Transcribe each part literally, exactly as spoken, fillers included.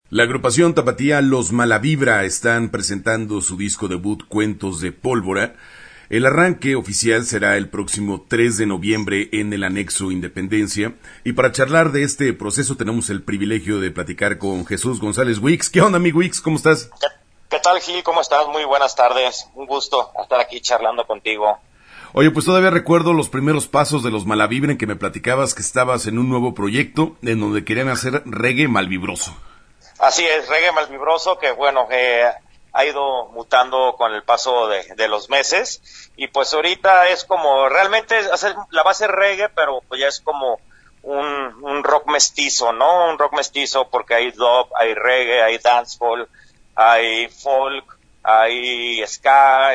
La agrupación tapatía Los Malavibra están presentando su disco debut Cuentos de Pólvora. El arranque oficial será el próximo tres de noviembre en el Anexo Independencia. Y para charlar de este proceso tenemos el privilegio de platicar con Jesús González Wix. ¿Qué onda, amigo Wix? ¿Cómo estás? ¿Qué, qué tal, Gil? ¿Cómo estás? Muy buenas tardes. Un gusto estar aquí charlando contigo. Oye, pues todavía recuerdo los primeros pasos de Los Malavibra en que me platicabas que estabas en un nuevo proyecto en donde querían hacer reggae malvibroso. Así es, reggae malvibroso que, bueno, eh, ha ido mutando con el paso de, de los meses y pues ahorita es como, realmente hacer la base reggae, pero pues ya es como un, un rock mestizo, ¿no? Un rock mestizo porque hay dub, hay reggae, hay dancehall, hay folk, hay ska,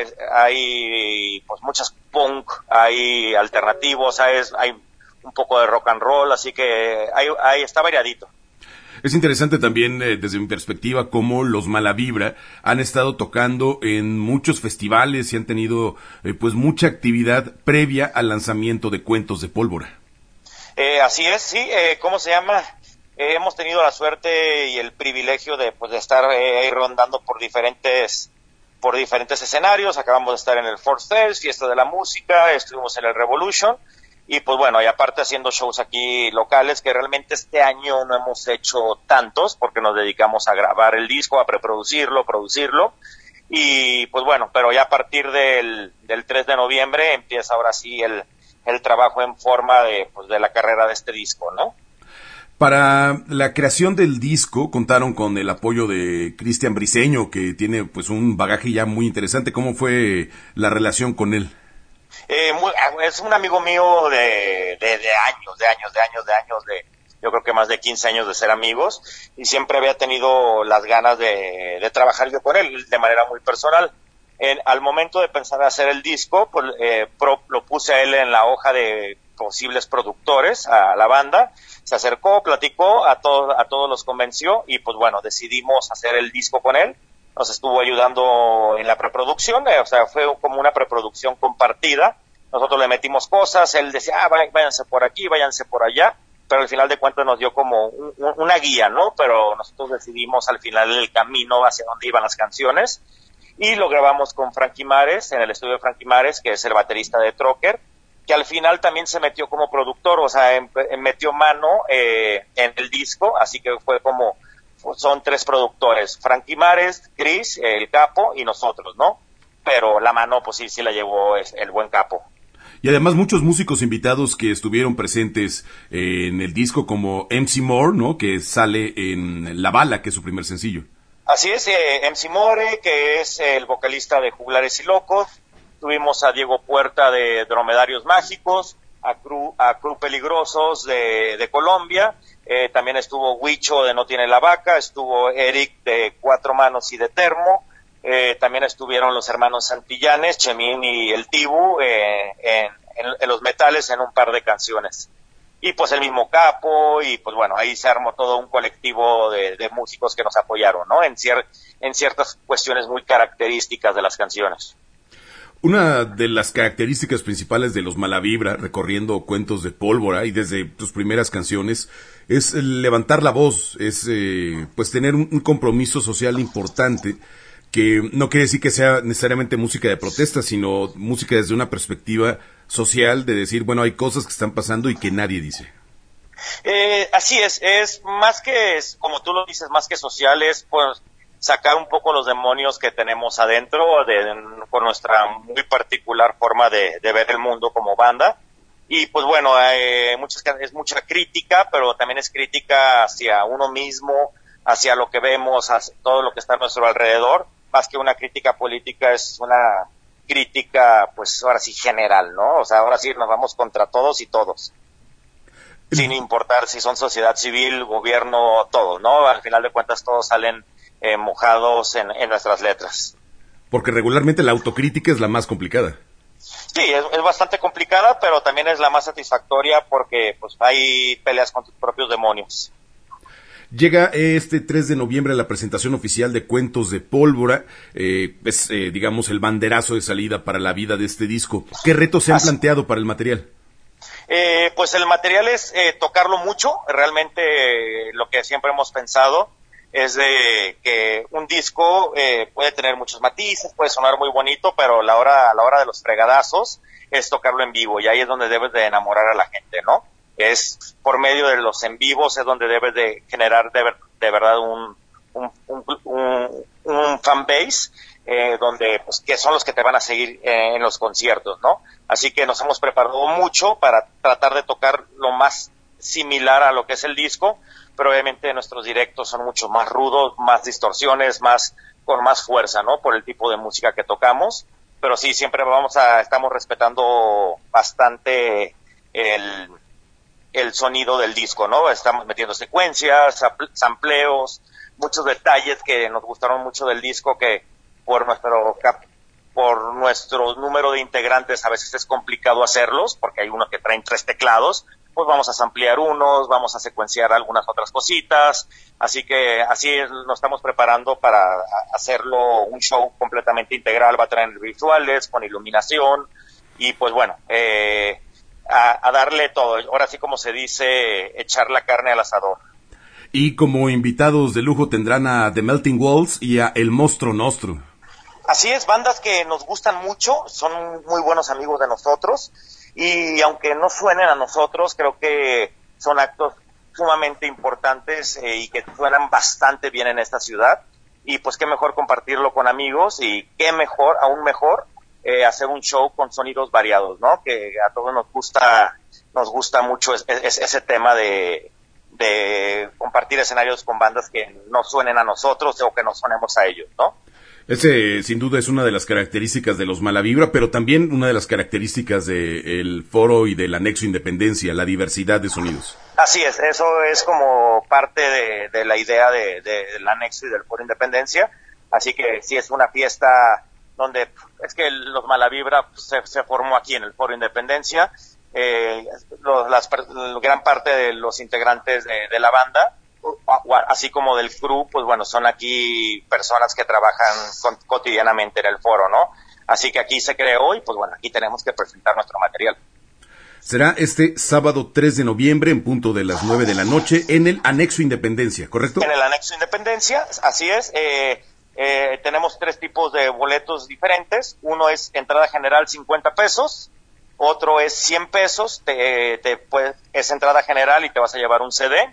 hay pues muchas punk, hay alternativos, hay, hay un poco de rock and roll, así que hay, hay está variadito. Es interesante también, eh, desde mi perspectiva, cómo los Malavibra han estado tocando en muchos festivales y han tenido eh, pues mucha actividad previa al lanzamiento de Cuentos de Pólvora. Eh, así es, sí. Eh, ¿Cómo se llama? Eh, hemos tenido la suerte y el privilegio de, pues, de estar eh, rondando por diferentes por diferentes escenarios. Acabamos de estar en el Fourth Fest, Fiesta de la Música, estuvimos en el Revolution. Y pues bueno, y aparte haciendo shows aquí locales, que realmente este año no hemos hecho tantos, porque nos dedicamos a grabar el disco, a preproducirlo, producirlo, y pues bueno, pero ya a partir del, del tres de noviembre empieza ahora sí el, el trabajo en forma de, pues, de la carrera de este disco, ¿no? Para la creación del disco contaron con el apoyo de Cristian Briceño, que tiene pues un bagaje ya muy interesante. ¿Cómo fue la relación con él? Eh, muy, es un amigo mío de, de, de años, de años, de años, de años, de yo creo que más de quince años de ser amigos, y siempre había tenido las ganas de, de trabajar yo con él de manera muy personal. En, al momento de pensar hacer el disco, pues eh, pro, lo puse a él en la hoja de posibles productores, a la banda, se acercó, platicó, a todos, a todos los convenció, y pues bueno, decidimos hacer el disco con él. Nos estuvo ayudando en la preproducción, eh, o sea, fue como una preproducción compartida. Nosotros le metimos cosas, él decía, ah, váyanse por aquí, váyanse por allá, pero al final de cuentas nos dio como un, una guía, ¿no? Pero nosotros decidimos al final el camino hacia dónde iban las canciones, y lo grabamos con Frankie Mares, en el estudio de Frankie Mares, que es el baterista de Trocker, que al final también se metió como productor, o sea, en, en metió mano eh, en el disco, así que fue como, son tres productores, Frankie Mares, Chris, el capo, y nosotros, ¿no? Pero la mano, pues sí, sí la llevó el buen capo. Y además muchos músicos invitados que estuvieron presentes eh, en el disco, como M C Moore, ¿no? Que sale en La Bala, que es su primer sencillo. Así es, eh, M C Moore, que es el vocalista de Juglares y Locos. Tuvimos a Diego Puerta de Dromedarios Mágicos, a Cru, a Cru Peligrosos de, de Colombia. Eh, también estuvo Huicho de No Tiene la Vaca, estuvo Eric de Cuatro Manos y de Termo. Eh, también estuvieron los hermanos Santillanes, Chemín y el Tibu, eh, en, en, en los metales en un par de canciones. Y pues el mismo capo, y pues bueno, ahí se armó todo un colectivo de, de músicos que nos apoyaron, ¿no? En, cier- en ciertas cuestiones muy características de las canciones. Una de las características principales de los Malavibra, recorriendo Cuentos de Pólvora y desde tus primeras canciones, es levantar la voz, es eh, pues tener un, un compromiso social importante, que no quiere decir que sea necesariamente música de protesta, sino música desde una perspectiva social, de decir, bueno, hay cosas que están pasando y que nadie dice. Eh, así es, es más que, es, como tú lo dices, más que social, es pues sacar un poco los demonios que tenemos adentro, de, de, por nuestra muy particular forma de, de ver el mundo como banda. Y pues bueno, eh, muchas, es mucha crítica, pero también es crítica hacia uno mismo, hacia lo que vemos, hacia todo lo que está a nuestro alrededor. Más que una crítica política, es una crítica, pues ahora sí general, ¿no? O sea, ahora sí nos vamos contra todos y todos. Sin importar si son sociedad civil, gobierno, todo, ¿no? Al final de cuentas todos salen eh, mojados en, en nuestras letras. Porque regularmente la autocrítica es la más complicada. Sí, es, es bastante complicada, pero también es la más satisfactoria porque pues hay peleas con tus propios demonios. Llega este tres de noviembre la presentación oficial de Cuentos de Pólvora, eh, es, eh, digamos, el banderazo de salida para la vida de este disco. ¿Qué retos se han Así. planteado para el material? Eh, pues el material es eh, tocarlo mucho, realmente eh, lo que siempre hemos pensado es de que un disco eh, puede tener muchos matices, puede sonar muy bonito, pero la hora, a la hora de los fregadazos es tocarlo en vivo, y ahí es donde debes de enamorar a la gente, ¿no? Es por medio de los en vivos es donde debes de generar de, ver, de verdad un, un, un, un, un fan base, eh, donde, pues, que son los que te van a seguir eh, en los conciertos, ¿no? Así que nos hemos preparado mucho para tratar de tocar lo más similar a lo que es el disco, pero obviamente nuestros directos son mucho más rudos, más distorsiones, más, con más fuerza, ¿no? Por el tipo de música que tocamos, pero sí, siempre vamos a, estamos respetando bastante el, el sonido del disco, ¿no? Estamos metiendo secuencias, sampleos, muchos detalles que nos gustaron mucho del disco, que por nuestro por nuestro número de integrantes a veces es complicado hacerlos, porque hay unos que traen tres teclados, pues vamos a samplear unos, vamos a secuenciar algunas otras cositas, así que así nos estamos preparando para hacerlo un show completamente integral, va a traer visuales, con iluminación, y pues bueno, eh, a, a darle todo, ahora sí como se dice, echar la carne al asador. Y como invitados de lujo tendrán a The Melting Walls y a El Mostro Nostro. Así es, bandas que nos gustan mucho, son muy buenos amigos de nosotros, y aunque no suenen a nosotros, creo que son actos sumamente importantes eh, y que suenan bastante bien en esta ciudad, y pues qué mejor compartirlo con amigos, y qué mejor, aún mejor, eh, hacer un show con sonidos variados, ¿no? Que a todos nos gusta, nos gusta mucho es, es, ese tema de, de compartir escenarios con bandas que no suenen a nosotros o que no sonemos a ellos, ¿no? Ese, sin duda, es una de las características de los Malavibra, pero también una de las características del foro y del anexo Independencia, la diversidad de sonidos. Así es, eso es como parte de, de la idea de, de, del anexo y del foro Independencia, así que sí es una fiesta donde, es que los Malavibra pues, se, se formó aquí en el foro Independencia, eh, los, las, gran parte de los integrantes de, de la banda, así como del crew, pues bueno, son aquí personas que trabajan con, cotidianamente en el foro, ¿no? Así que aquí se creó y pues bueno, aquí tenemos que presentar nuestro material. Será este sábado tres de noviembre en punto de las nueve de la noche en el Anexo Independencia, ¿correcto? En el Anexo Independencia, así es. Eh, eh, tenemos tres tipos de boletos diferentes. Uno es entrada general cincuenta pesos, otro es cien pesos, te, te, pues, es entrada general y te vas a llevar un C D.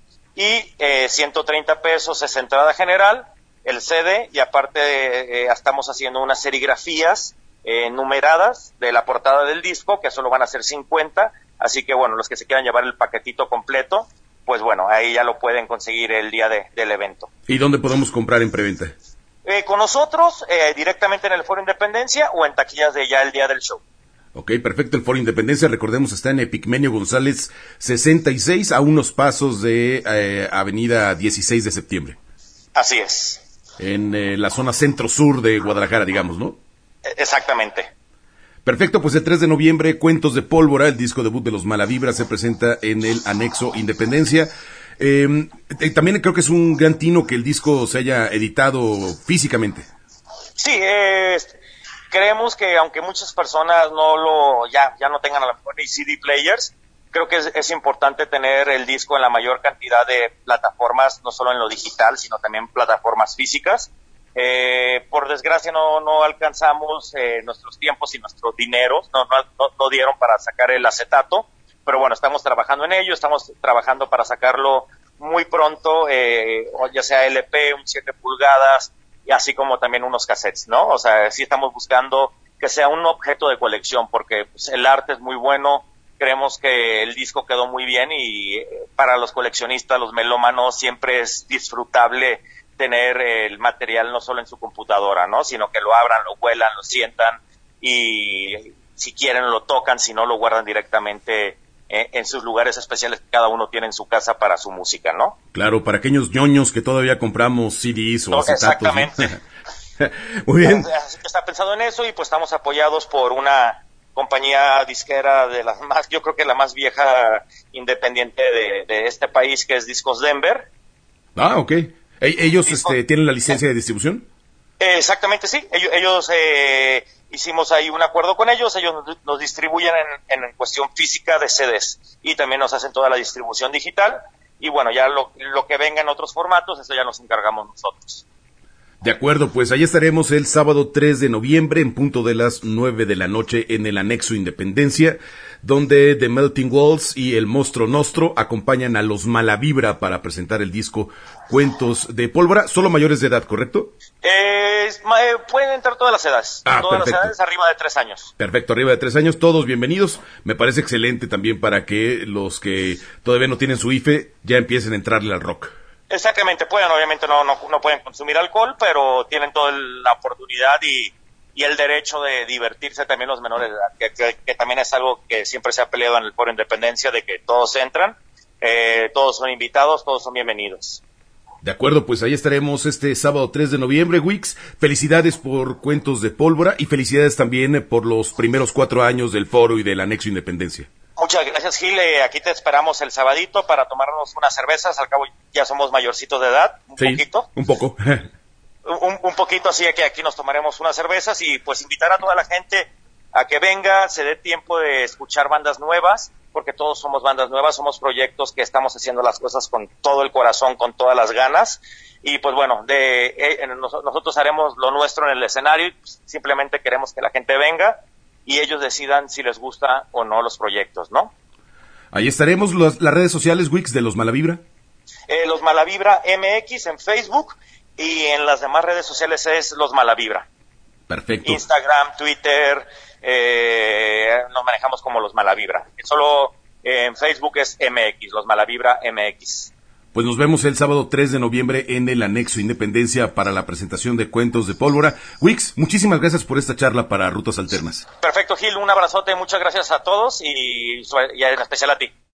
Y eh, ciento treinta pesos es entrada general, el C D, y aparte eh, estamos haciendo unas serigrafías eh, numeradas de la portada del disco, que solo van a ser cincuenta, así que bueno, los que se quieran llevar el paquetito completo, pues bueno, ahí ya lo pueden conseguir el día de, del evento. ¿Y dónde podemos comprar en preventa? Eh, con nosotros, eh, directamente en el Foro Independencia o en taquillas de ya el día del show. Ok, perfecto. El Foro Independencia, recordemos, está en Epigmenio González sesenta y seis, a unos pasos de eh, Avenida dieciséis de septiembre. Así es. En eh, la zona centro-sur de Guadalajara, digamos, ¿no? Exactamente. Perfecto, pues el tres de noviembre, Cuentos de Pólvora, el disco debut de los Malavibra, se presenta en el Anexo Independencia. Eh, también creo que es un gran tino que el disco se haya editado físicamente. Sí, es... Creemos que aunque muchas personas no lo ya ya no tengan a lo mejor ni C D players, creo que es, es importante tener el disco en la mayor cantidad de plataformas, no solo en lo digital, sino también plataformas físicas. Eh, por desgracia no no alcanzamos eh, nuestros tiempos y nuestros dineros, no, no no dieron para sacar el acetato, pero bueno, estamos trabajando en ello, estamos trabajando para sacarlo muy pronto, eh, ya sea L P, un siete pulgadas, y así como también unos cassettes, ¿no? O sea, sí estamos buscando que sea un objeto de colección, porque pues, el arte es muy bueno, creemos que el disco quedó muy bien y eh, para los coleccionistas, los melómanos, siempre es disfrutable tener el material no solo en su computadora, ¿no? Sino que lo abran, lo huelan, lo sientan y si quieren lo tocan, si no lo guardan directamente en sus lugares especiales que cada uno tiene en su casa para su música, ¿no? Claro, para aquellos ñoños que todavía compramos C Ds o no, acetatos. Exactamente. ¿No? Muy bien. Así que está pensado en eso y pues estamos apoyados por una compañía disquera de las más, yo creo que la más vieja independiente de, de este país, que es Discos Denver. Ah, ok. ¿Ellos Discos, este, tienen la licencia de distribución? Eh, exactamente, sí. Ellos, ellos eh, hicimos ahí un acuerdo con ellos, ellos nos, nos distribuyen en, en cuestión física de C Ds y también nos hacen toda la distribución digital y bueno, ya lo, lo que venga en otros formatos, eso ya nos encargamos nosotros. De acuerdo, pues ahí estaremos el sábado tres de noviembre en punto de las nueve de la noche en el Anexo Independencia, donde The Melting Walls y El Monstruo Nostro acompañan a los Malavibra para presentar el disco Cuentos de Pólvora. Solo mayores de edad, ¿correcto? Eh, eh, pueden entrar todas las edades, ah, todas perfecto. las edades arriba de tres años. Perfecto, arriba de tres años, todos bienvenidos. Me parece excelente también para que los que todavía no tienen su I F E ya empiecen a entrarle al rock. Exactamente, pueden, obviamente no, no, no pueden consumir alcohol, pero tienen toda la oportunidad y, y el derecho de divertirse también los menores de edad, que, que, que también es algo que siempre se ha peleado en el Foro Independencia, de que todos entran, eh, todos son invitados, todos son bienvenidos. De acuerdo, pues ahí estaremos este sábado tres de noviembre, Wix. Felicidades por Cuentos de Pólvora y felicidades también por los primeros cuatro años del Foro y del Anexo Independencia. Muchas gracias, Gil. Eh, aquí te esperamos el sabadito para tomarnos unas cervezas. Al cabo ya somos mayorcitos de edad, un sí, poquito. un poco. un, un poquito, así que aquí nos tomaremos unas cervezas y pues invitar a toda la gente a que venga, se dé tiempo de escuchar bandas nuevas, porque todos somos bandas nuevas, somos proyectos que estamos haciendo las cosas con todo el corazón, con todas las ganas. Y pues bueno, de eh, nos, nosotros haremos lo nuestro en el escenario y pues, simplemente queremos que la gente venga y ellos decidan si les gusta o no los proyectos, ¿no? Ahí estaremos, los, las redes sociales, Wix, de los Malavibra. Eh, los Malavibra M X en Facebook y en las demás redes sociales es los Malavibra. Perfecto. Instagram, Twitter, eh, nos manejamos como los Malavibra. Solo eh, en Facebook es M X, los Malavibra M X. Pues nos vemos el sábado tres de noviembre en el Anexo Independencia para la presentación de Cuentos de Pólvora. Wix, muchísimas gracias por esta charla para Rutas Alternas. Perfecto, Gil, un abrazote, muchas gracias a todos y, y en especial a ti.